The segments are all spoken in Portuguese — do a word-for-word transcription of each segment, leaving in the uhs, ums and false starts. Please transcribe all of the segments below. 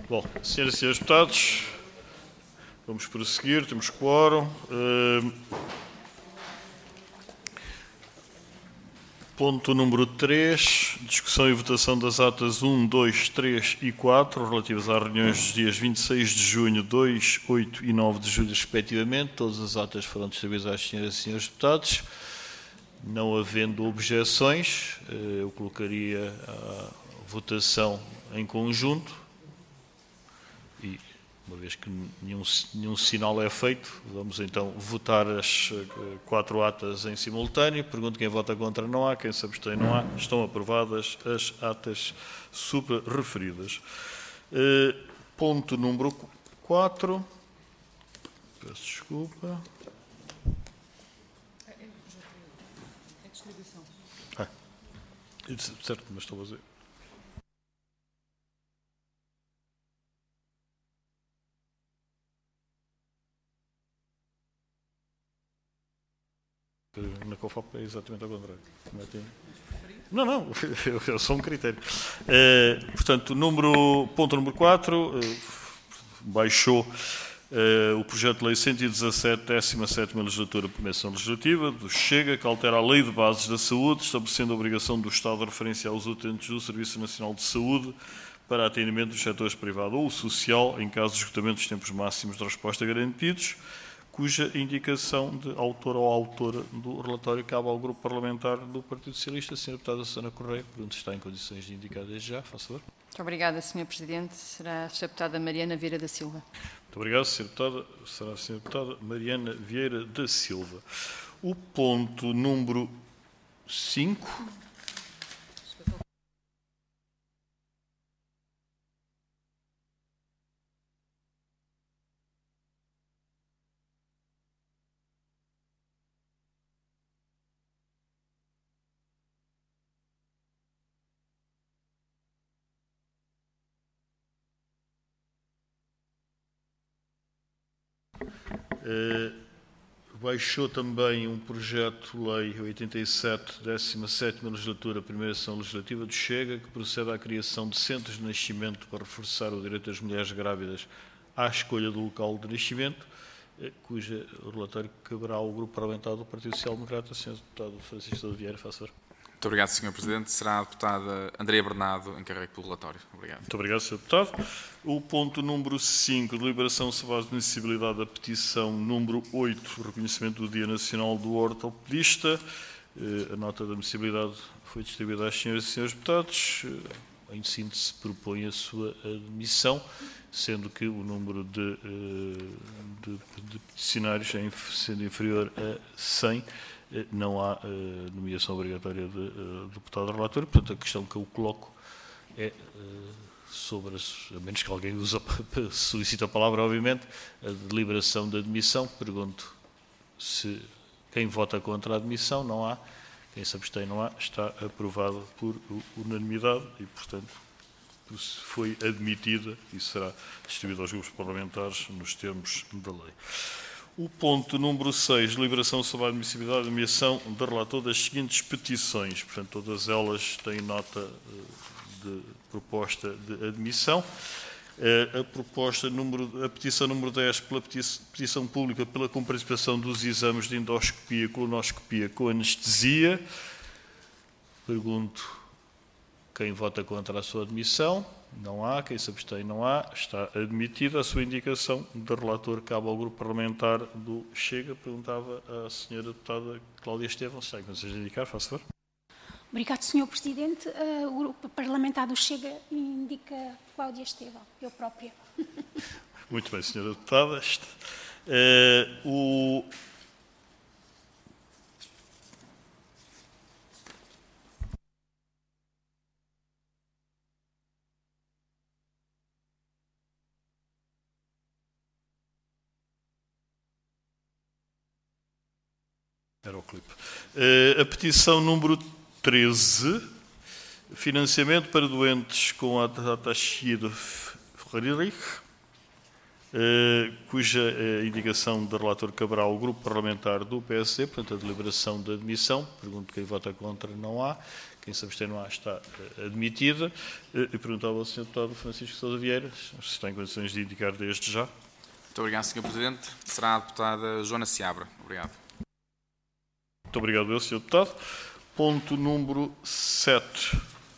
Bom, senhoras e senhores deputados, vamos prosseguir, temos quórum. Uh, ponto número três, discussão e votação das atas um, dois, três e quatro, relativas às reuniões dos dias vinte e seis de junho, dois, oito e nove de julho, respectivamente. Todas as atas foram distribuídas às senhoras e senhores deputados. Não havendo objeções, eu colocaria a votação em conjunto. E, uma vez que nenhum, nenhum sinal é feito, vamos então votar as quatro atas em simultâneo. Pergunto quem vota contra. Não há. Quem se abstém. Não há. Estão aprovadas as atas supra-referidas. Uh, ponto número quatro. Peço desculpa. É distribuição. Ah, certo, mas estou a fazer. Na COFAP é exatamente ao contrário. Não, não, é só um critério. Uh, portanto, número, ponto número quatro, uh, baixou uh, o projeto de lei cento e dezassete, décima sétima legislatura, Comissão Legislativa, do Chega, que altera a Lei de Bases da Saúde, estabelecendo a obrigação do Estado de referência aos utentes do Serviço Nacional de Saúde para atendimento dos setores privado ou social, em caso de esgotamento dos tempos máximos de resposta garantidos, cuja indicação de autor ou autora do relatório cabe ao Grupo Parlamentar do Partido Socialista. Senhora Deputada Susana Correia, pergunto se está em condições de indicar desde já. Faça favor. Muito obrigada, senhor Presidente. Será a senhora Deputada Mariana Vieira da Silva. Muito obrigado, senhora Deputada. Será a senhora Deputada Mariana Vieira da Silva. O ponto número cinco... Uh, baixou também um projeto de lei oitenta e sete, décima sétima legislatura, primeira sessão legislativa do Chega, que procede à criação de centros de nascimento para reforçar o direito das mulheres grávidas à escolha do local de nascimento, uh, cuja relatório caberá ao Grupo Parlamentar do Partido Social Democrata. senhor Deputado Francisco de Vieira, faça favor. Muito obrigado, senhor Presidente. Será a deputada Andrea Bernardo, encarregue pelo relatório. Obrigado. Muito obrigado, senhor Deputado. O ponto número cinco, deliberação sobre a admissibilidade da petição número oito, reconhecimento do Dia Nacional do Ortopedista. A nota de admissibilidade foi distribuída às senhoras e senhores deputados. Em síntese, propõe a sua admissão, sendo que o número de, de, de peticionários, sendo inferior a cem, não há uh, nomeação obrigatória de uh, deputado relator. Portanto, a questão que eu coloco é uh, sobre, as, a menos que alguém usa, solicita a palavra, obviamente, a deliberação da admissão. Pergunto se quem vota contra a admissão. Não há. Quem se abstém, não há. Está aprovado por unanimidade e, portanto, foi admitida e será distribuída aos grupos parlamentares nos termos da lei. O ponto número seis, deliberação sobre a admissibilidade e nomeação de relator das seguintes petições. Portanto, todas elas têm nota de proposta de admissão. A, proposta número, a petição número dez, pela petição pública pela comparticipação dos exames de endoscopia, colonoscopia com anestesia. Pergunto quem vota contra a sua admissão. Não há. Quem se abstém, não há. Está admitida. A sua indicação de relator cabe ao Grupo Parlamentar do Chega. Perguntava a senhora deputada Cláudia Estevão. Se há condições de indicar, faça favor. Obrigado, senhor Presidente. Uh, o Grupo Parlamentar do Chega indica Cláudia Estevão, eu própria. Muito bem, senhora deputada. Uh, o... Era o clipe. Uh, a petição número treze, financiamento para doentes com ataxia de Friedrich. cuja indicação do relator caberá ao grupo parlamentar do P S D, portanto, a deliberação de admissão. Pergunto quem vota contra, não há. Quem se abstém, não há, está admitida. E perguntava ao senhor Deputado Francisco Sousa Vieira se tem condições de indicar desde já. Muito obrigado, senhor Presidente. Será a deputada Joana Seabra. Obrigado. Muito obrigado, senhor Deputado. Ponto número sete.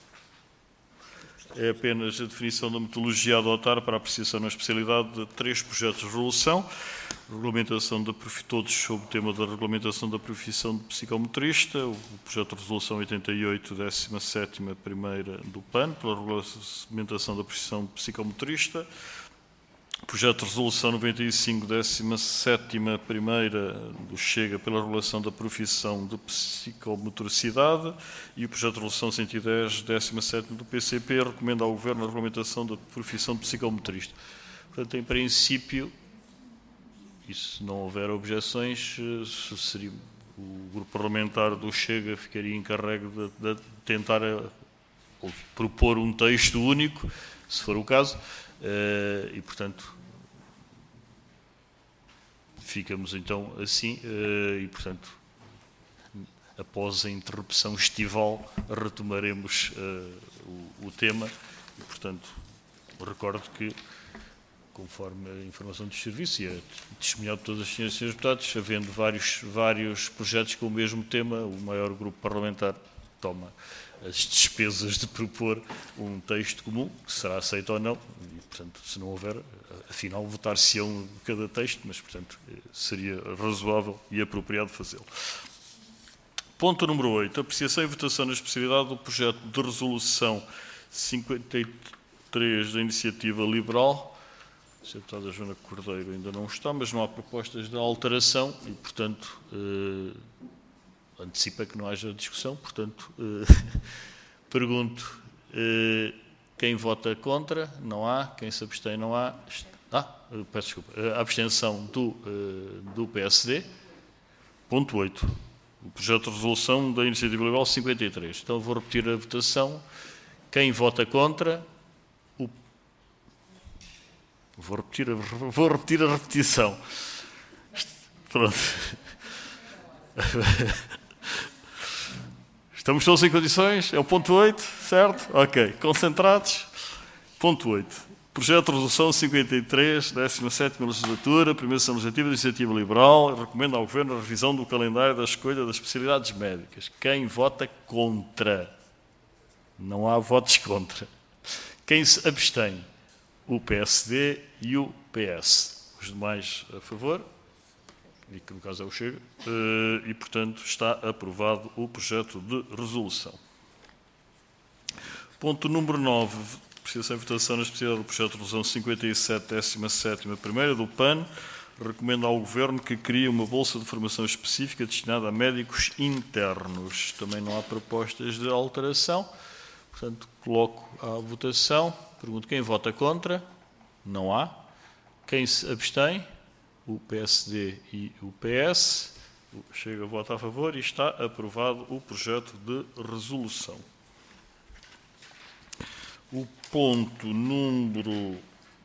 É apenas a definição da metodologia a adotar para a apreciação na especialidade de três projetos de resolução. Regulamentação da todos sobre o tema da regulamentação da profissão de psicometrista, o projeto de resolução oitenta e oito, décima sétima primeira do P A N, pela regulamentação da profissão de psicometrista, o projeto de resolução noventa e cinco, décima sétima primeira do Chega, pela regulação da profissão de psicomotricidade, e o projeto de resolução cento e dez, décima sétima do P C P, recomenda ao Governo a regulamentação da profissão de psicometrista. Portanto, em princípio, e se não houver objeções, seria, o grupo parlamentar do Chega ficaria encarregue de, de tentar ou propor um texto único, se for o caso, e, portanto, ficamos então assim, e, portanto, após a interrupção estival, retomaremos o, o tema, e, portanto, recordo que, conforme a informação dos serviços e é testemunhado por todas as senhoras e senhores deputados, havendo vários, vários projetos com o mesmo tema, o maior grupo parlamentar toma as despesas de propor um texto comum, que será aceito ou não, e, portanto, se não houver, afinal, votar-se-ão cada texto, mas, portanto, seria razoável e apropriado fazê-lo. Ponto número oito. Apreciação e votação na especialidade do projeto de resolução cinquenta e três da Iniciativa Liberal. A deputada Joana Cordeiro ainda não está, mas não há propostas de alteração e, portanto, eh, antecipa que não haja discussão. Portanto, eh, pergunto, eh, quem vota contra? Não há. Quem se abstém? Não há. Ah, peço desculpa. A abstenção do, eh, do P S D. Ponto oito. O projeto de resolução da Iniciativa Liberal cinquenta e três. Então, vou repetir a votação. Quem vota contra? Vou repetir, a, vou repetir a repetição. Pronto. Estamos todos em condições? É o ponto oito, certo? Ok. Concentrados? Ponto oito. Projeto de resolução cinquenta e três, décima sétima legislatura, primeira sessão legislativa da Iniciativa Liberal, recomenda ao Governo a revisão do calendário da escolha das especialidades médicas. Quem vota contra? Não há votos contra. Quem se abstém? O P S D e o P S. Os demais a favor, e que no caso é o Chega, e, portanto, está aprovado o projeto de resolução. Ponto número nove. Apreciação e votação na especialidade do projeto de resolução cinquenta e sete, décima sétima primeira do P A N, recomenda ao Governo que crie uma bolsa de formação específica destinada a médicos internos. Também não há propostas de alteração, portanto, coloco à votação. Pergunto quem vota contra? Não há. Quem se abstém? O P S D e o P S. Chega a voto a favor e está aprovado o projeto de resolução. O ponto número...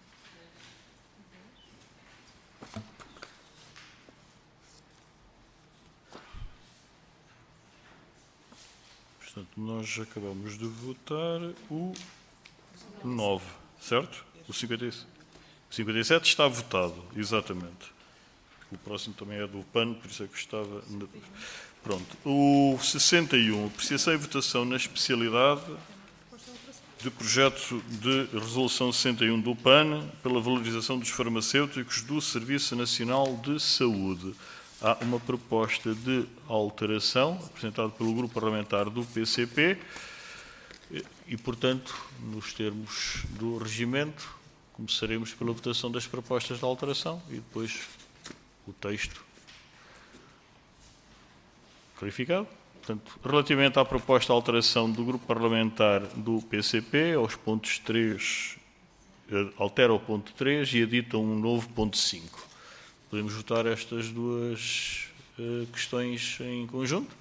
Portanto, nós acabamos de votar o nove, certo? O cinquenta e sete. O cinquenta e sete está votado, exatamente. O próximo também é do P A N, por isso é que estava... Pronto. O sessenta e um, apreciação e votação na especialidade de projeto de resolução sessenta e um do P A N pela valorização dos farmacêuticos do Serviço Nacional de Saúde. Há uma proposta de alteração apresentada pelo grupo parlamentar do P C P e, portanto, nos termos do regimento, começaremos pela votação das propostas de alteração e depois o texto clarificado. Portanto, relativamente à proposta de alteração do grupo parlamentar do P C P, aos pontos três, altera o ponto três e edita um novo ponto cinco. Podemos votar estas duas uh, questões em conjunto?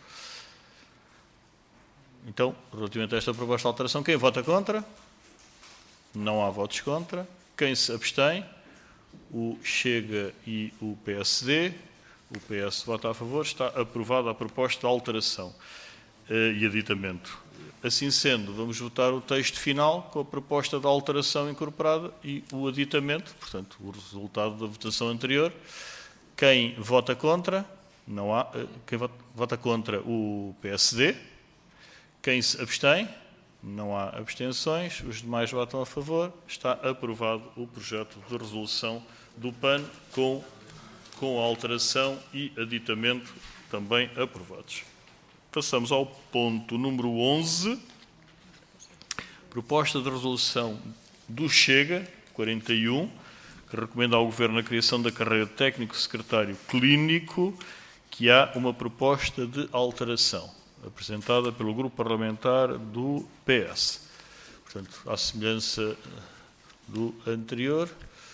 Então, relativamente a esta proposta de alteração, quem vota contra? Não há votos contra. Quem se abstém? o Chega e o P S D. O P S vota a favor. Está aprovada a proposta de alteração uh, e aditamento. Assim sendo, vamos votar o texto final com a proposta de alteração incorporada e o aditamento, portanto, o resultado da votação anterior. Quem vota contra? Não há. Quem vota, vota contra o P S D? Quem se abstém? Não há abstenções. Os demais votam a favor. Está aprovado o projeto de resolução do P A N com, com a alteração e aditamento também aprovados. Passamos ao ponto número onze. Proposta de resolução do Chega, quarenta e um, que recomenda ao Governo a criação da carreira de técnico secretário clínico, que há uma proposta de alteração, apresentada pelo grupo parlamentar do P S. Portanto, à semelhança do anterior,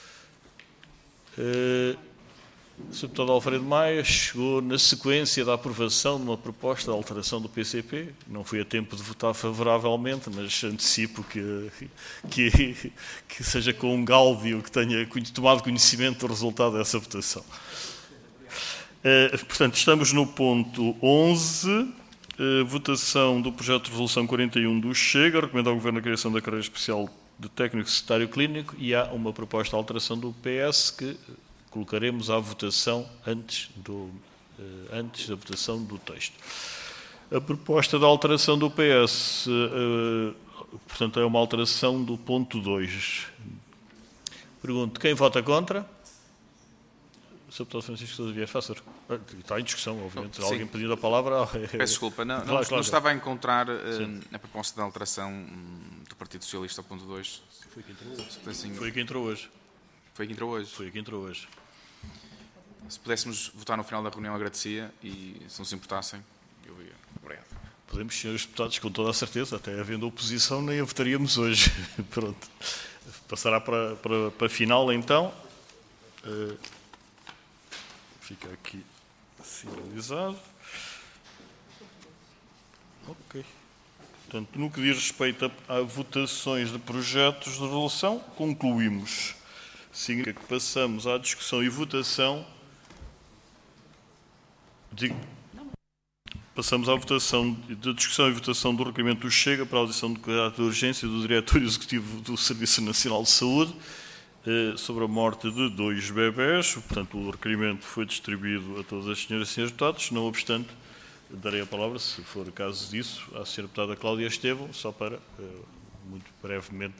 eh, o senhor Deputado Alfredo Maia chegou na sequência da aprovação de uma proposta de alteração do P C P. Não foi a tempo de votar favoravelmente, mas antecipo que, que, que seja com um gáudio que tenha tomado conhecimento do resultado dessa votação. Uh, portanto, estamos no ponto onze, uh, votação do projeto de resolução quarenta e um do Chega, recomenda ao Governo a criação da carreira especial de técnico secretário clínico e há uma proposta de alteração do P S que colocaremos à votação antes, do, uh, antes da votação do texto. A proposta de alteração do P S, uh, portanto, é uma alteração do ponto dois. Pergunto, quem vota contra? senhor Deputado Francisco Sousa Vieira, faça. Está em discussão, obviamente. Sim. Alguém pedindo a palavra. Peço desculpa, não, Claro, não, claro. não estava a encontrar uh, a proposta de alteração um, do Partido Socialista ao ponto dois. Foi quem entrou hoje. Assim, Foi quem entrou hoje. Foi que entrou hoje. Foi quem entrou hoje. Se pudéssemos votar no final da reunião, agradecia e se não se importassem, eu ia. Obrigado. Podemos, senhores deputados, com toda a certeza, até havendo oposição, nem a votaríamos hoje. Pronto. Passará para, para, para a final, então. Uh, fica aqui sinalizado. Ok. Portanto, no que diz respeito a, a votações de projetos de resolução, concluímos. Significa que passamos à discussão e votação. Digo, passamos à votação, da discussão e votação do requerimento do Chega para a audição de caráter de urgência do Diretor Executivo do Serviço Nacional de Saúde eh, sobre a morte de dois bebés. Portanto, o requerimento foi distribuído a todas as senhoras e senhores deputados. Não obstante, darei a palavra, se for caso disso, à senhora deputada Cláudia Estevão, só para, eh, muito brevemente,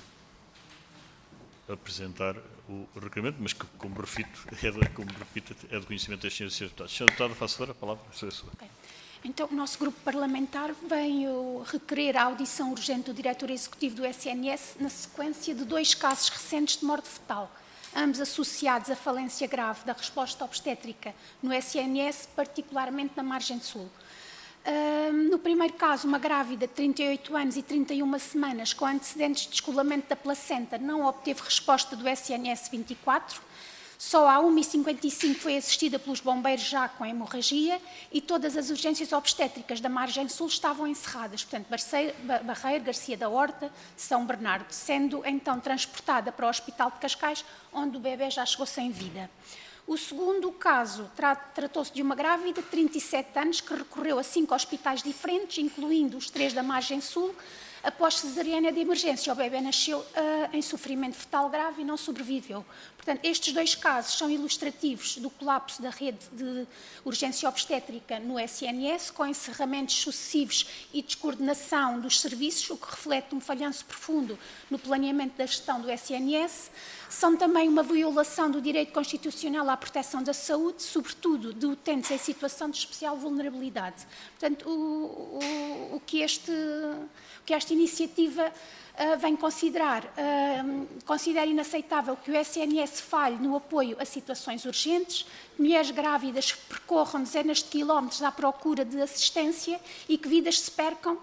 eh, apresentar o requerimento, mas que, como repito, é de, como repito, é de conhecimento das senhoras e senhores deputados. Senhora deputada, faço favor, a palavra é sua. Okay. Então, o nosso grupo parlamentar veio requerer a audição urgente do Diretor Executivo do S N S na sequência de dois casos recentes de morte fetal, ambos associados à falência grave da resposta obstétrica no S N S, particularmente na margem sul. Uh, no primeiro caso, uma grávida de trinta e oito anos e trinta e uma semanas com antecedentes de descolamento da placenta não obteve resposta do S N S vinte e quatro. Só à uma e cinquenta e cinco foi assistida pelos bombeiros já com hemorragia e todas as urgências obstétricas da margem sul estavam encerradas, portanto, Barreiro, Garcia da Horta, São Bernardo, sendo então transportada para o Hospital de Cascais, onde o bebê já chegou sem vida. O segundo caso tra tratou-se de uma grávida de trinta e sete anos que recorreu a cinco hospitais diferentes, incluindo os três da margem sul. Após cesariana de emergência, o bebê nasceu uh, em sofrimento fetal grave e não sobreviveu. Portanto, estes dois casos são ilustrativos do colapso da rede de urgência obstétrica no S N S, com encerramentos sucessivos e descoordenação dos serviços, o que reflete um falhanço profundo no planeamento da gestão do S N S. São também uma violação do direito constitucional à proteção da saúde, sobretudo de utentes em situação de especial vulnerabilidade. Portanto, o, o, o que este... que esta iniciativa uh, vem considerar, uh, considera inaceitável que o S N S falhe no apoio a situações urgentes, que mulheres grávidas percorram dezenas de quilómetros à procura de assistência e que vidas se percam,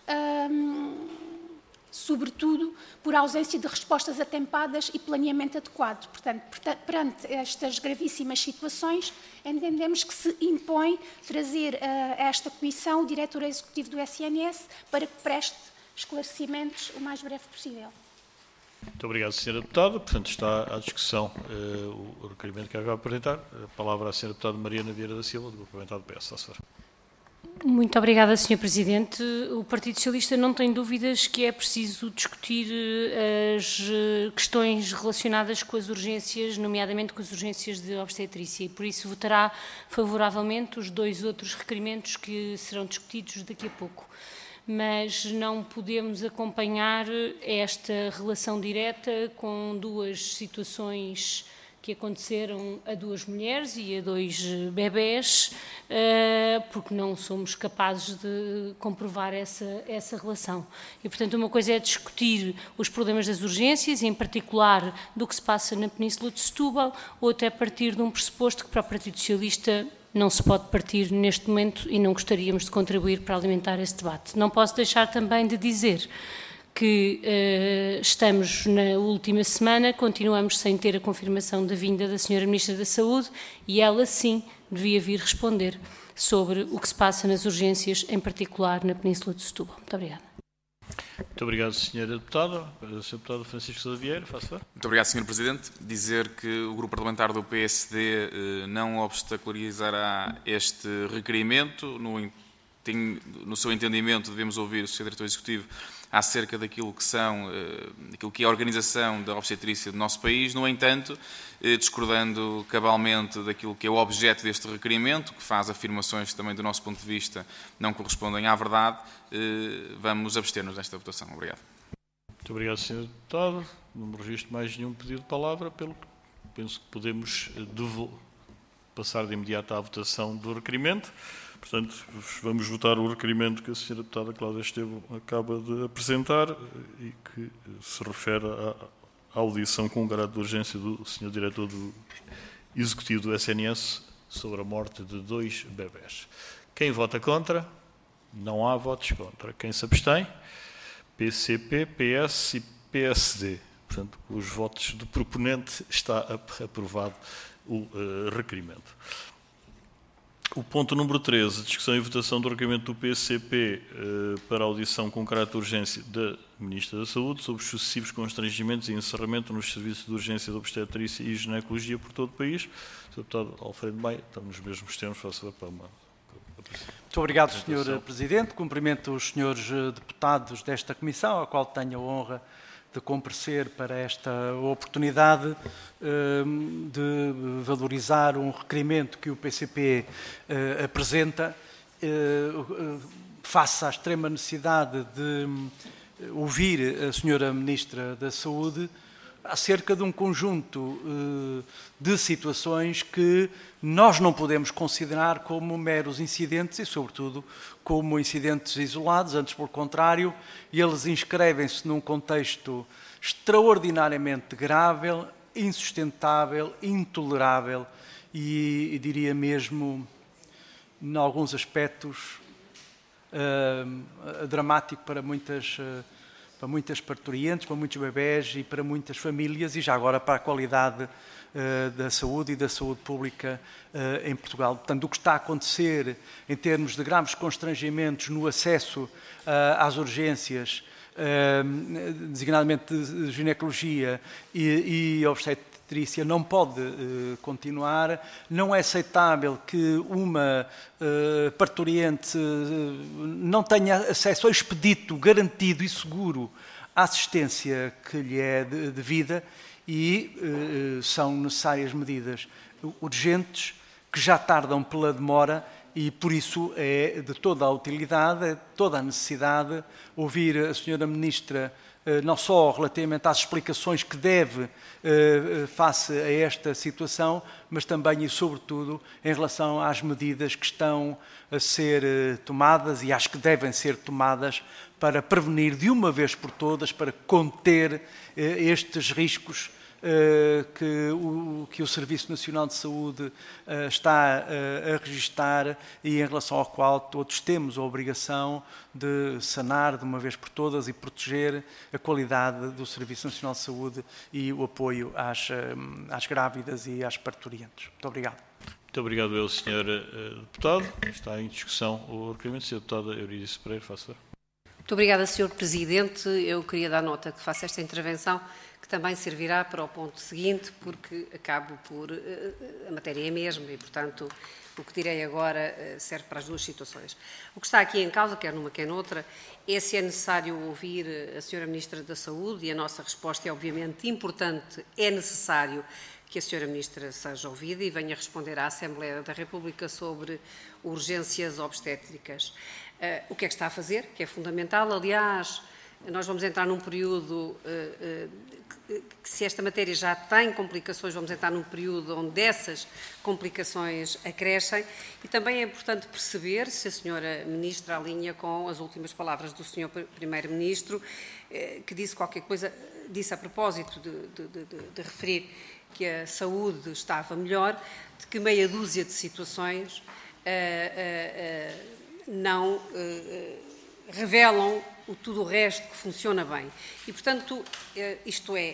uh, sobretudo por ausência de respostas atempadas e planeamento adequado. Portanto, perante estas gravíssimas situações, entendemos que se impõe trazer uh, a esta Comissão o Diretor Executivo do S N S para que preste esclarecimentos o mais breve possível. Muito obrigado, senhora Deputada. Portanto, está à discussão uh, o requerimento que acaba de apresentar. A palavra à senhora Deputada Mariana Vieira da Silva, do Grupo Parlamentar do P S. Muito obrigada, senhor Presidente. O Partido Socialista não tem dúvidas que é preciso discutir as questões relacionadas com as urgências, nomeadamente com as urgências de obstetrícia, e por isso votará favoravelmente os dois outros requerimentos que serão discutidos daqui a pouco. Mas não podemos acompanhar esta relação direta com duas situações que aconteceram a duas mulheres e a dois bebés, porque não somos capazes de comprovar essa, essa relação. E, portanto, uma coisa é discutir os problemas das urgências, em particular do que se passa na Península de Setúbal, outra é partir de um pressuposto que para o Partido Socialista não se pode partir neste momento e não gostaríamos de contribuir para alimentar esse debate. Não posso deixar também de dizer que uh, estamos na última semana, continuamos sem ter a confirmação da vinda da senhora Ministra da Saúde e ela sim devia vir responder sobre o que se passa nas urgências, em particular na Península de Setúbal. Muito obrigada. Muito obrigado, senhora Deputada. senhor Deputado Francisco Sousa Vieira, faça favor. Muito obrigado, senhor Presidente. Dizer que o Grupo Parlamentar do P S D eh, não obstaculizará este requerimento. No, tem, no seu entendimento, devemos ouvir o senhor Diretor Executivo acerca daquilo que são, daquilo que é a organização da obstetrícia do nosso país. No entanto, discordando cabalmente daquilo que é o objeto deste requerimento, que faz afirmações que também do nosso ponto de vista não correspondem à verdade, vamos abster-nos nesta votação. Obrigado. Muito obrigado, senhor Deputado. Não registro mais nenhum pedido de palavra, pelo que penso que podemos passar de imediato à votação do requerimento. Portanto, vamos votar o requerimento que a senhora Deputada Cláudia Estevam acaba de apresentar e que se refere à, à audição com grado de urgência do senhor Diretor do Executivo do S N S sobre a morte de dois bebés. Quem vota contra? Não há votos contra. Quem se abstém? P C P, P S e P S D. Portanto, com os votos do proponente está aprovado o uh, requerimento. O ponto número treze, discussão e votação do requerimento do P C P eh, para audição com caráter de urgência da Ministra da Saúde sobre os sucessivos constrangimentos e encerramento nos serviços de urgência de obstetrícia e ginecologia por todo o país. senhor Deputado Alfredo Maia, estamos nos mesmos termos, faça para uma... Muito obrigado, senhor Presidente. Cumprimento os senhores deputados desta comissão, a qual tenho a honra de comparecer para esta oportunidade de valorizar um requerimento que o P C P apresenta face à extrema necessidade de ouvir a senhora Ministra da Saúde acerca de um conjunto de situações que nós não podemos considerar como meros incidentes e, sobretudo, como incidentes isolados, antes, pelo contrário, eles inscrevem-se num contexto extraordinariamente grave, insustentável, intolerável e, e diria mesmo, em alguns aspectos, uh, dramático para muitas, uh, para muitas parturientes, para muitos bebés e para muitas famílias e já agora para a qualidade uh, da saúde e da saúde pública uh, em Portugal. Portanto, o que está a acontecer em termos de graves constrangimentos no acesso uh, às urgências, uh, designadamente de ginecologia e, e obstetrícia, não pode uh, continuar. Não é aceitável que uma uh, parturiente uh, não tenha acesso ao expedito garantido e seguro à assistência que lhe é devida e uh, são necessárias medidas urgentes que já tardam pela demora e, por isso, é de toda a utilidade, é de toda a necessidade ouvir a senhora Ministra não só relativamente às explicações que deve face a esta situação, mas também e sobretudo em relação às medidas que estão a ser tomadas e às que devem ser tomadas para prevenir de uma vez por todas, para conter estes riscos que o, que o Serviço Nacional de Saúde está a registar e em relação ao qual todos temos a obrigação de sanar de uma vez por todas e proteger a qualidade do Serviço Nacional de Saúde e o apoio às, às grávidas e às parturientes. Muito obrigado. Muito obrigado, eu, senhor Deputado. Está em discussão o requerimento. senhora Deputada Eurídice Pereira, faça favor. Muito obrigada, senhor Presidente. Eu queria dar nota que faço esta intervenção que também servirá para o ponto seguinte, porque acabo por... a matéria é a mesma e, portanto, o que direi agora serve para as duas situações. O que está aqui em causa, quer numa, quer noutra, é se é necessário ouvir a senhora Ministra da Saúde, e a nossa resposta é obviamente importante, é necessário que a senhora Ministra seja ouvida e venha responder à Assembleia da República sobre urgências obstétricas. Uh, o que é que está a fazer, que é fundamental. Aliás, nós vamos entrar num período, uh, uh, que, que se esta matéria já tem complicações, vamos entrar num período onde essas complicações acrescem, e também é importante perceber se a senhora Ministra alinha com as últimas palavras do senhor Primeiro-Ministro, uh, que disse qualquer coisa, disse a propósito de, de, de, de referir que a saúde estava melhor, de que meia dúzia de situações uh, uh, uh, não uh, revelam o tudo o resto que funciona bem. E, portanto, uh, isto é,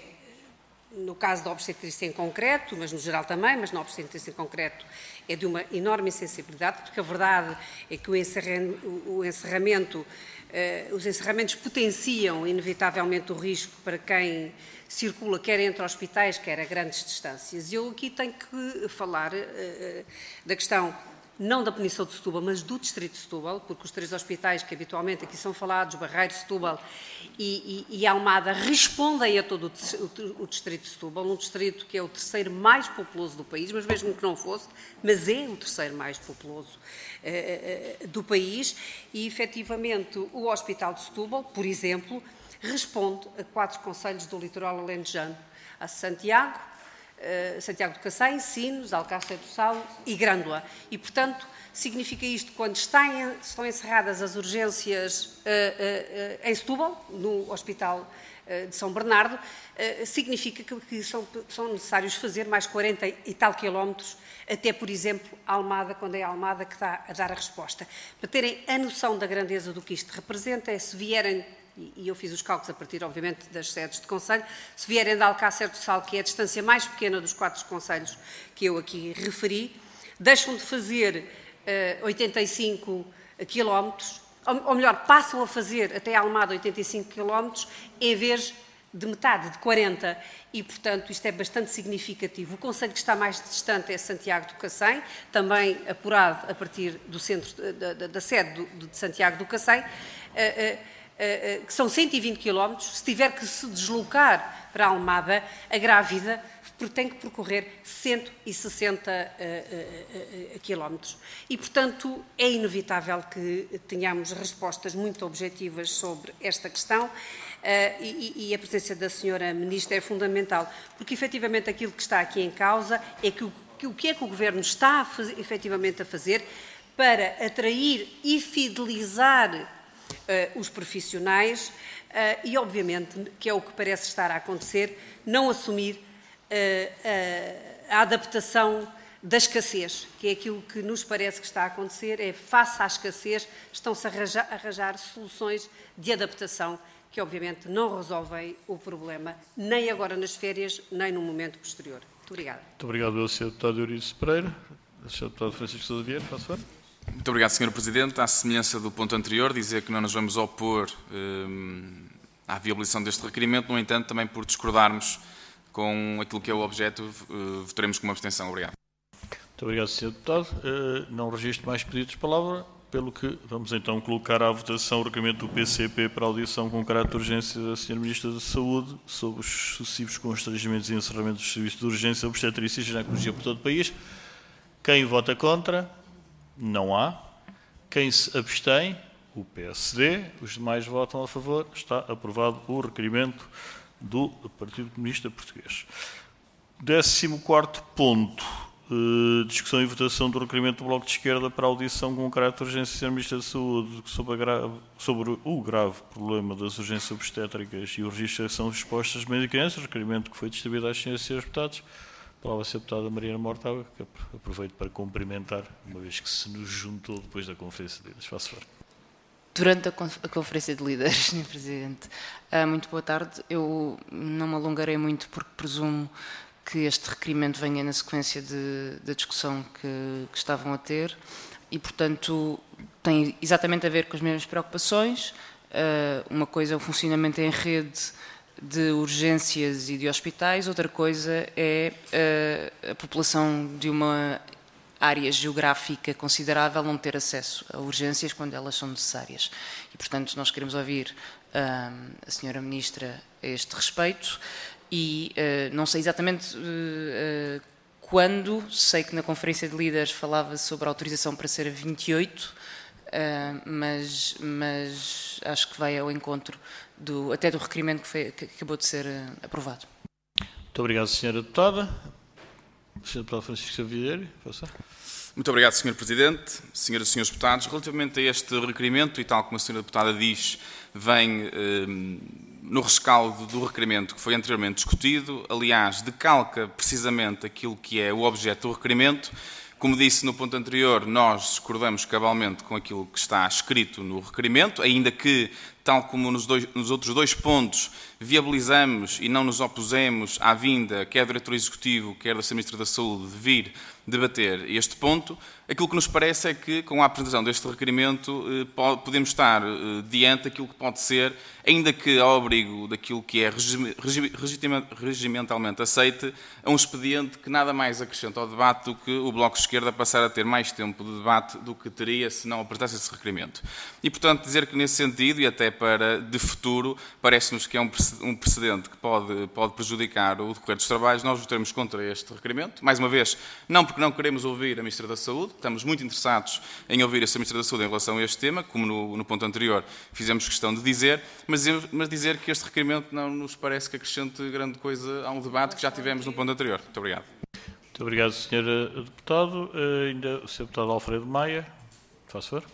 no caso da obstetrícia em concreto, mas no geral também, mas na obstetrícia em concreto, é de uma enorme sensibilidade, porque a verdade é que o encerramento, o encerramento uh, os encerramentos potenciam inevitavelmente o risco para quem circula, quer entre hospitais, quer a grandes distâncias. E eu aqui tenho que falar uh, da questão não da Península de Setúbal, mas do Distrito de Setúbal, porque os três hospitais que habitualmente aqui são falados, Barreiro, Setúbal e, e, e Almada, respondem a todo o, o, o Distrito de Setúbal, um distrito que é o terceiro mais populoso do país, mas mesmo que não fosse, mas é o terceiro mais populoso uh, uh, do país, e efetivamente o Hospital de Setúbal, por exemplo, responde a quatro concelhos do litoral alentejano, a Santiago, Uh, Santiago do Cacém, Sines, Alcácer do Sal e Grândola. E, portanto, significa isto, quando está em, estão encerradas as urgências uh, uh, uh, em Setúbal, no Hospital uh, de São Bernardo, uh, significa que, que são, são necessários fazer mais quarenta e tal quilómetros, até, por exemplo, Almada, quando é a Almada que está a dar a resposta. Para terem a noção da grandeza do que isto representa, é se vierem, e eu fiz os cálculos a partir, obviamente, das sedes de concelho, se vierem de Alcácer do Sal, que é a distância mais pequena dos quatro concelhos que eu aqui referi, deixam de fazer uh, oitenta e cinco quilómetros, ou, ou melhor, passam a fazer até Almada oitenta e cinco quilómetros, em vez de metade, de quarenta, e, portanto, isto é bastante significativo. O concelho que está mais distante é Santiago do Cacém, também apurado a partir do centro, da, da, da sede do, de Santiago do Cacém, uh, uh, que são cento e vinte quilómetros, se tiver que se deslocar para Almada, a grávida tem que percorrer cento e sessenta quilómetros. E, portanto, é inevitável que tenhamos respostas muito objetivas sobre esta questão, e a presença da senhora Ministra é fundamental, porque, efetivamente, aquilo que está aqui em causa é que o que, o que é que o Governo está a fazer, efetivamente a fazer para atrair e fidelizar Uh, os profissionais uh, e, obviamente, que é o que parece estar a acontecer, não assumir uh, uh, a adaptação da escassez, que é aquilo que nos parece que está a acontecer, é, face à escassez, estão-se a arranjar, a arranjar soluções de adaptação que, obviamente, não resolvem o problema, nem agora nas férias, nem no momento posterior. Muito obrigada. Muito obrigado, senhor Deputado Eurico Pereira. senhor Deputado Francisco Sousa Vieira, faço favor. Muito obrigado, senhor Presidente. À semelhança do ponto anterior, dizer que não nos vamos opor hum, à viabilização deste requerimento, no entanto, também por discordarmos com aquilo que é o objeto, uh, votaremos com uma abstenção. Obrigado. Muito obrigado, senhor Deputado. Uh, não registro mais pedidos de palavra, pelo que vamos então colocar à votação o requerimento do P C P para audição com caráter de urgência da senhora Ministra da Saúde sobre os sucessivos constrangimentos e encerramentos dos serviços de urgência, obstetrícia e ginecologia por todo o país. Quem vota contra? Não há. Quem se abstém? O P S D. Os demais votam a favor. Está aprovado o requerimento do Partido Comunista Português. Décimo quarto ponto. Uh, discussão e votação do requerimento do Bloco de Esquerda para audição com caráter de urgência da senhora Ministra da Saúde sobre, a grave, sobre o grave problema das urgências obstétricas e o registro de ação expostas de mães e crianças, requerimento que foi distribuído às senhoras e senhores deputados. Palavra a senhora deputada Mariana Mortágua, que aproveito para cumprimentar, uma vez que se nos juntou depois da Conferência de Líderes. Faço favor. Durante a, a Conferência de Líderes, senhor Presidente. Uh, muito boa tarde. Eu não me alongarei muito porque presumo que este requerimento venha na sequência de, da discussão que, que estavam a ter e, portanto, tem exatamente a ver com as mesmas preocupações. Uh, uma coisa é o funcionamento em rede de urgências e de hospitais, outra coisa é uh, a população de uma área geográfica considerável não ter acesso a urgências quando elas são necessárias. E, portanto, nós queremos ouvir uh, a senhora Ministra a este respeito e uh, não sei exatamente uh, uh, quando, sei que na Conferência de Líderes falava sobre a autorização para ser a vinte e oito, uh, mas, mas acho que vai ao encontro do, até do requerimento que, foi, que acabou de ser uh, aprovado. Muito obrigado, senhora Deputada. senhor Deputado Francisco Xavier, faça. Muito obrigado, senhor Presidente, senhoras e senhores deputados. Relativamente a este requerimento, e tal como a senhora Deputada diz, vem eh, no rescaldo do requerimento que foi anteriormente discutido, aliás, decalca precisamente aquilo que é o objeto do requerimento. Como disse no ponto anterior, nós discordamos cabalmente com aquilo que está escrito no requerimento, ainda que, tal como nos, dois, nos outros dois pontos, viabilizamos e não nos opusemos à vinda, quer do Diretor Executivo, quer da senhora Ministra da Saúde, de vir debater este ponto. Aquilo que nos parece é que, com a apresentação deste requerimento, podemos estar diante daquilo que pode ser, ainda que ao abrigo daquilo que é regimentalmente aceite, a um expediente que nada mais acrescenta ao debate do que o Bloco de Esquerda passar a ter mais tempo de debate do que teria se não apresentasse esse requerimento. E, portanto, dizer que nesse sentido, e até para de futuro, parece-nos que é um precedente que pode, pode prejudicar o decorrer dos trabalhos, nós votaremos contra este requerimento. Mais uma vez, não porque não queremos ouvir a Ministra da Saúde, estamos muito interessados em ouvir a senhora Ministra da Saúde em relação a este tema, como no, no ponto anterior fizemos questão de dizer, mas, mas dizer que este requerimento não nos parece que acrescente grande coisa a um debate que já tivemos no ponto anterior. Muito obrigado. Muito obrigado, senhor Deputado. Uh, ainda o senhor Deputado Alfredo Maia, faz favor.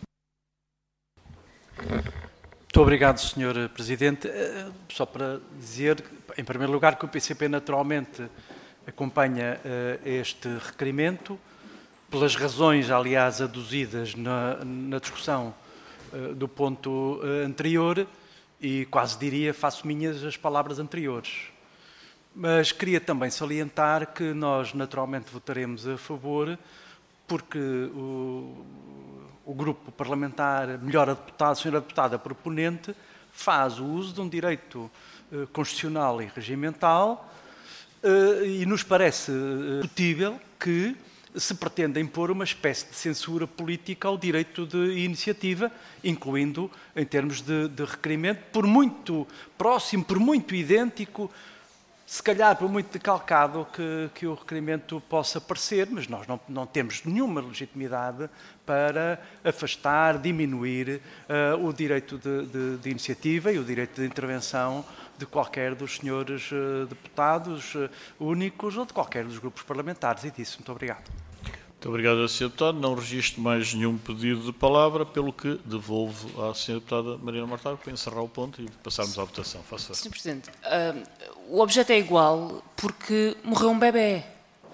Muito obrigado, senhor Presidente. Uh, só para dizer, em primeiro lugar, que o P C P naturalmente acompanha uh, este requerimento, pelas razões, aliás, aduzidas na, na discussão uh, do ponto uh, anterior, e quase diria, faço minhas as palavras anteriores. Mas queria também salientar que nós naturalmente votaremos a favor, porque o, o grupo parlamentar, melhor a deputada, a senhora deputada proponente, faz o uso de um direito uh, constitucional e regimental, uh, e nos parece uh, discutível que se pretende impor uma espécie de censura política ao direito de iniciativa, incluindo em termos de, de requerimento, por muito próximo, por muito idêntico, se calhar por muito decalcado que, que o requerimento possa parecer, mas nós não, não temos nenhuma legitimidade para afastar, diminuir uh, o direito de, de, de iniciativa e o direito de intervenção de qualquer dos senhores uh, deputados uh, únicos ou de qualquer dos grupos parlamentares. E disso, muito obrigado. Muito obrigado, senhor Deputado. Não registro mais nenhum pedido de palavra, pelo que devolvo à senhora Deputada Mariana Mortágua para encerrar o ponto e passarmos à votação. Faça. senhor Presidente, uh, o objeto é igual porque morreu um bebê.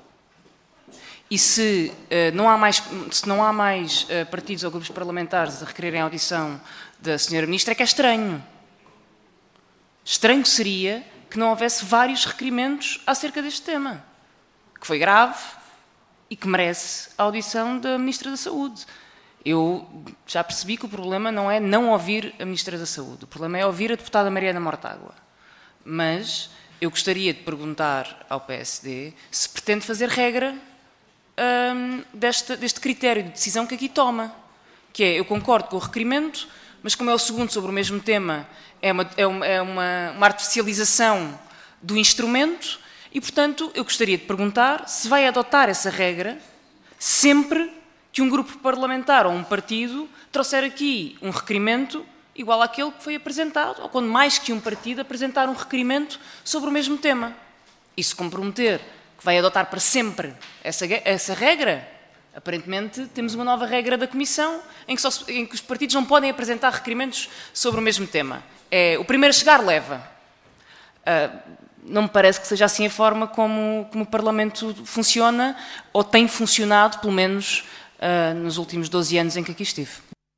E se, uh, não há mais, se não há mais uh, partidos ou grupos parlamentares a requererem a audição da senhora Ministra, é que é estranho. Estranho seria que não houvesse vários requerimentos acerca deste tema, que foi grave e que merece a audição da Ministra da Saúde. Eu já percebi que o problema não é não ouvir a Ministra da Saúde, o problema é ouvir a deputada Mariana Mortágua. Mas eu gostaria de perguntar ao P S D se pretende fazer regra hum, deste, deste critério de decisão que aqui toma, que é, eu concordo com o requerimento, mas como é o segundo sobre o mesmo tema, é uma, é uma, é uma, uma artificialização do instrumento. E, portanto, eu gostaria de perguntar se vai adotar essa regra sempre que um grupo parlamentar ou um partido trouxer aqui um requerimento igual àquele que foi apresentado, ou quando mais que um partido apresentar um requerimento sobre o mesmo tema. E se comprometer que vai adotar para sempre essa, essa regra, aparentemente temos uma nova regra da Comissão em que, só, em que os partidos não podem apresentar requerimentos sobre o mesmo tema. É, o primeiro a chegar leva. Uh, Não me parece que seja assim a forma como, como o Parlamento funciona, ou tem funcionado, pelo menos, uh, nos últimos doze anos em que aqui estive.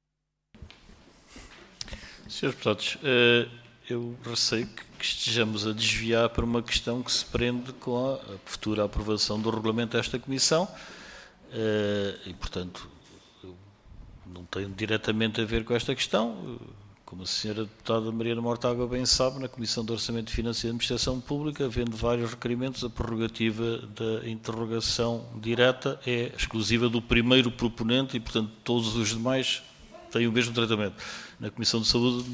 senhores Deputados, uh, eu receio que estejamos a desviar para uma questão que se prende com a futura aprovação do regulamento desta Comissão, uh, e, portanto, não tem diretamente a ver com esta questão. como a senhora deputada Mariana Mortágua bem sabe, na Comissão de Orçamento, Finanças e Administração Pública, havendo vários requerimentos, a prerrogativa da interrogação direta é exclusiva do primeiro proponente e, portanto, todos os demais têm o mesmo tratamento. Na Comissão de Saúde,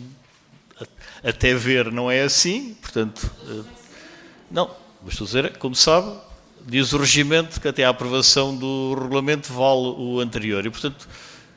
até ver, não é assim, portanto, não, mas estou a dizer, como sabe, diz o regimento que até a aprovação do regulamento vale o anterior e, portanto,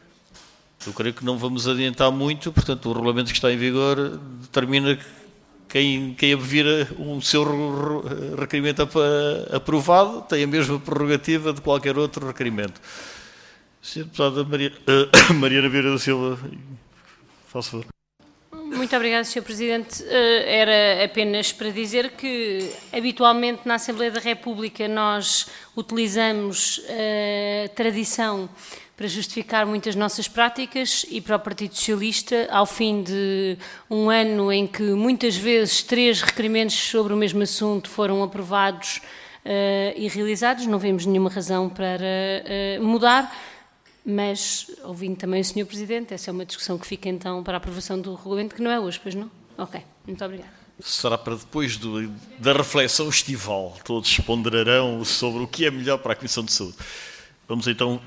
eu creio que não vamos adiantar muito, portanto, o regulamento que está em vigor determina que quem, quem vir o seu requerimento aprovado tem a mesma prerrogativa de qualquer outro requerimento. senhora Deputada Maria, uh, Mariana Vieira da Silva, faço favor. Muito obrigada, senhor Presidente. Era apenas para dizer que, habitualmente, na Assembleia da República, nós utilizamos a tradição para justificar muitas nossas práticas e para o Partido Socialista, ao fim de um ano em que muitas vezes três requerimentos sobre o mesmo assunto foram aprovados uh, e realizados, não vemos nenhuma razão para uh, mudar, mas, ouvindo também o senhor Presidente, essa é uma discussão que fica então para a aprovação do regulamento, que não é hoje, pois não? Ok, muito obrigada. Será para depois do, da reflexão estival, todos ponderarão sobre o que é melhor para a Comissão de Saúde. Vamos então...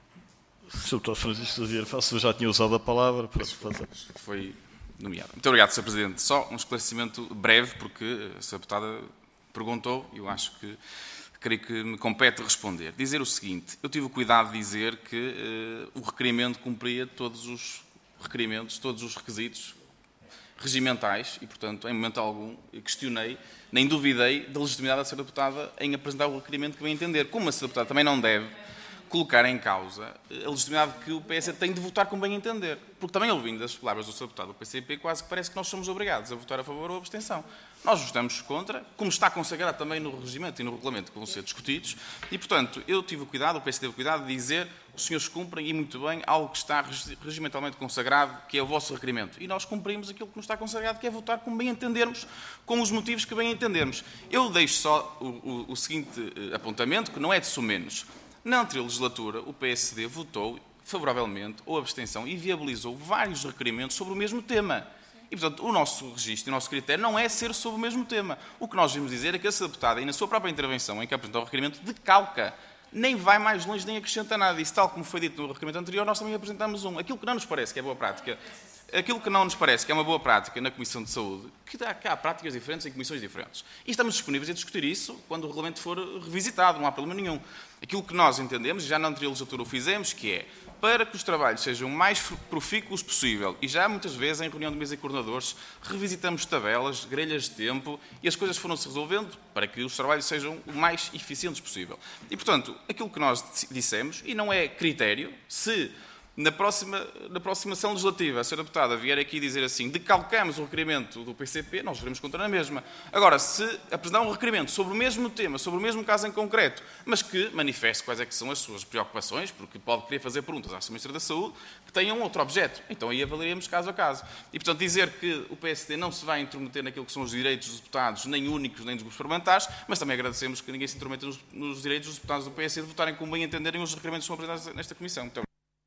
senhor Deputado Francisco Xavier, faço, já tinha usado a palavra para fazer. Foi nomeado. Muito obrigado, senhor Presidente. Só um esclarecimento breve, porque a senhora Deputada perguntou, e eu acho que creio que me compete responder. Dizer o seguinte, eu tive o cuidado de dizer que uh, o requerimento cumpria todos os requerimentos, todos os requisitos regimentais e, portanto, em momento algum, questionei, nem duvidei da legitimidade da senhora Deputada em apresentar o requerimento que bem entender. Como a senhora Deputada também não deve colocar em causa a legitimidade que o P S tem de votar como bem entender. Porque também, ouvindo as palavras do senhor Deputado do P C P, quase que parece que nós somos obrigados a votar a favor ou a abstenção. Nós votamos contra, como está consagrado também no regimento e no regulamento que vão ser discutidos, e, portanto, eu tive o cuidado, o P S teve o cuidado de dizer os senhores cumprem, e muito bem, algo que está regimentalmente consagrado, que é o vosso requerimento. E nós cumprimos aquilo que nos está consagrado, que é votar como bem entendermos, com os motivos que bem entendermos. Eu deixo só o, o, o seguinte apontamento, que não é de sumenos. Na anterior legislatura, o P S D votou favoravelmente ou abstenção e viabilizou vários requerimentos sobre o mesmo tema. E, portanto, o nosso registro e o nosso critério não é ser sobre o mesmo tema. O que nós vimos dizer é que a senhora deputada, e na sua própria intervenção, em que apresentou o requerimento, decalca, nem vai mais longe, nem acrescenta nada. Isso, tal como foi dito no requerimento anterior, nós também apresentamos um. Aquilo que não nos parece que é boa prática, aquilo que não nos parece que é uma boa prática na Comissão de Saúde, que há, que há práticas diferentes em comissões diferentes. E estamos disponíveis a discutir isso quando o regulamento for revisitado, não há problema nenhum. Aquilo que nós entendemos, e já na anterior legislatura o fizemos, que é, para que os trabalhos sejam o mais profícuos possível, e já muitas vezes em reunião de mesa e coordenadores, revisitamos tabelas, grelhas de tempo, e as coisas foram-se resolvendo para que os trabalhos sejam o mais eficientes possível. E, portanto, aquilo que nós dissemos, e não é critério, se na próxima, na próxima sessão legislativa a senhora Deputada vier aqui dizer assim, decalcamos o requerimento do P C P, nós veremos contra na mesma. Agora, se apresentar um requerimento sobre o mesmo tema, sobre o mesmo caso em concreto, mas que manifeste quais é que são as suas preocupações, porque pode querer fazer perguntas à senhora Ministra da Saúde, que tenham outro objeto, então aí avaliaremos caso a caso. E, portanto, dizer que o P S D não se vai intrometer naquilo que são os direitos dos deputados, nem únicos, nem dos grupos parlamentares, mas também agradecemos que ninguém se intrometa nos, nos direitos dos deputados do P S D de votarem como bem entenderem os requerimentos que são apresentados nesta Comissão. Muito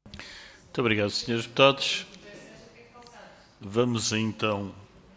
Muito obrigado, senhores deputados. Vamos então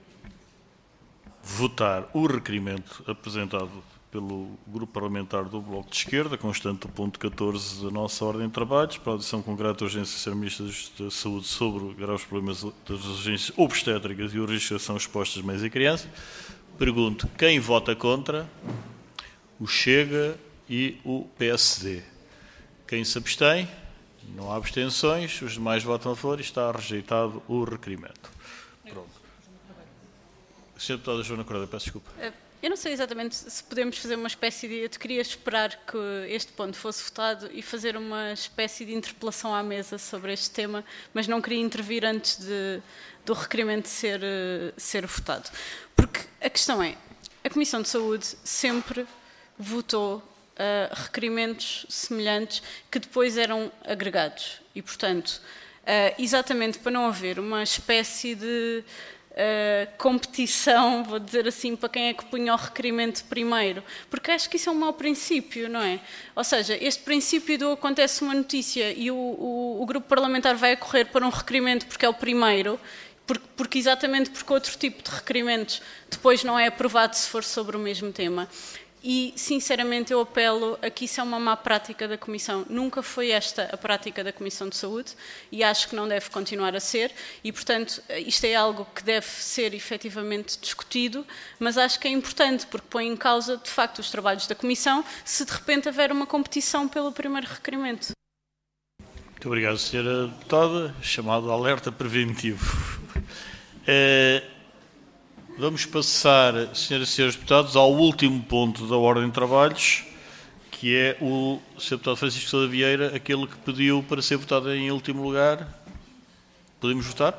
votar o requerimento apresentado pelo Grupo Parlamentar do Bloco de Esquerda, constante do ponto catorze da nossa ordem de trabalhos, para a audição concreta da urgência ser Ministra da Saúde sobre graves problemas das urgências obstétricas e urgências que são expostas mães e crianças. Pergunto, quem vota contra? O Chega e o P S D. Quem se abstém? Não há abstenções, os demais votam a favor e está rejeitado o requerimento. Pronto. senhora Deputada Joana Correia, peço desculpa. Eu não sei exatamente se podemos fazer uma espécie de... Eu queria esperar que este ponto fosse votado e fazer uma espécie de interpelação à mesa sobre este tema, mas não queria intervir antes de, do requerimento ser, ser votado. Porque a questão é, a Comissão de Saúde sempre votou Uh, requerimentos semelhantes que depois eram agregados e, portanto, uh, exatamente para não haver uma espécie de uh, competição, vou dizer assim, para quem é que punha o requerimento primeiro, porque acho que isso é um mau princípio, não é? Ou seja, este princípio do acontece uma notícia e o, o, o grupo parlamentar vai a correr para um requerimento porque é o primeiro, Porque, porque exatamente porque outro tipo de requerimentos depois não é aprovado se for sobre o mesmo tema. E, sinceramente, eu apelo a que isso é uma má prática da Comissão. Nunca foi esta a prática da Comissão de Saúde e acho que não deve continuar a ser e, portanto, isto é algo que deve ser efetivamente discutido, mas acho que é importante porque põe em causa, de facto, os trabalhos da Comissão se de repente houver uma competição pelo primeiro requerimento. Muito obrigado, senhora Deputada. Chamado alerta preventivo. É... Vamos passar, senhoras e senhores deputados, ao último ponto da ordem de trabalhos, que é o senhor Deputado Francisco Sousa Vieira, aquele que pediu para ser votado em último lugar. Podemos votar?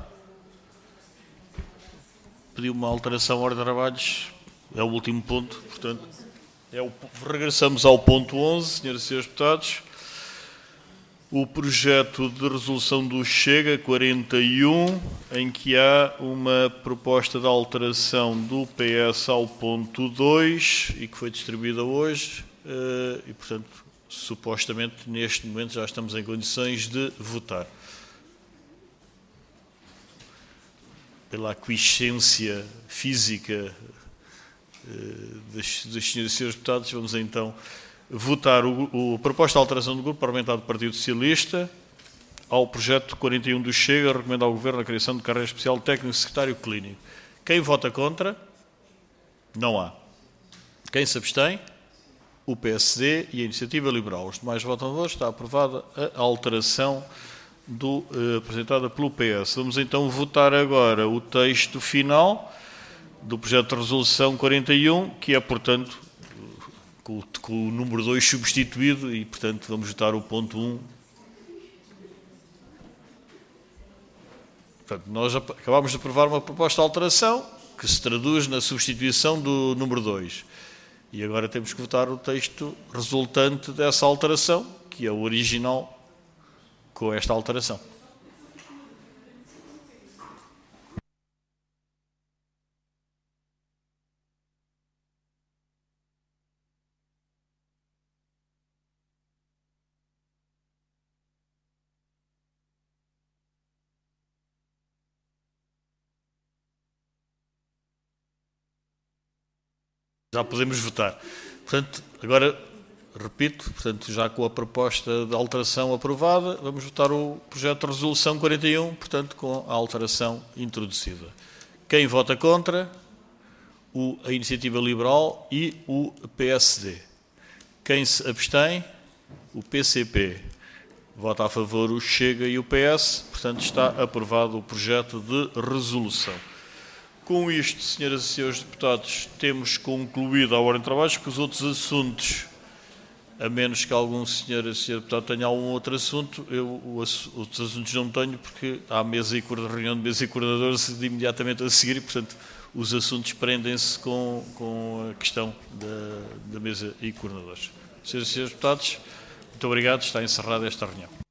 Pediu uma alteração à ordem de trabalhos, é o último ponto, portanto, é o, regressamos ao ponto onze, senhoras e senhores deputados. O projeto de resolução do Chega, quarenta e um, em que há uma proposta de alteração do P S ao ponto dois e que foi distribuída hoje e, portanto, supostamente, neste momento já estamos em condições de votar. Pela aquiescência física das, das senhoras e senhores deputados, vamos então votar o, o proposta de alteração do Grupo Parlamentar do Partido Socialista ao projeto quarenta e um do Chega, recomenda ao Governo a criação de carreira especial técnico secretário clínico. Quem vota contra? Não há. Quem se abstém? O P S D e a Iniciativa Liberal. Os demais votam a favor. Está aprovada a alteração do, eh, apresentada pelo P S. Vamos então votar agora o texto final do projeto de resolução quarenta e um, que é, portanto, Com, com o número dois substituído e, portanto, vamos votar o ponto um. Portanto, nós acabámos de aprovar uma proposta de alteração que se traduz na substituição do número dois. E agora temos que votar o texto resultante dessa alteração, que é o original com esta alteração. Já podemos votar. Portanto, agora, repito, portanto, já com a proposta de alteração aprovada, vamos votar o projeto de resolução quarenta e um, portanto, com a alteração introduzida. Quem vota contra? O, a Iniciativa Liberal e o P S D. Quem se abstém? O P C P. Vota a favor o Chega e o P S, portanto, está aprovado o projeto de resolução. Com isto, senhoras e senhores deputados, temos concluído a ordem de trabalhos, que os outros assuntos, a menos que algum senhor e senhor deputado tenha algum outro assunto, eu os outros assuntos não tenho, porque há mesa e reunião de mesa e coordenadores de imediatamente a seguir, e, portanto, os assuntos prendem-se com, com a questão da, da mesa e coordenadores. Senhoras e senhores deputados, muito obrigado, está encerrada esta reunião.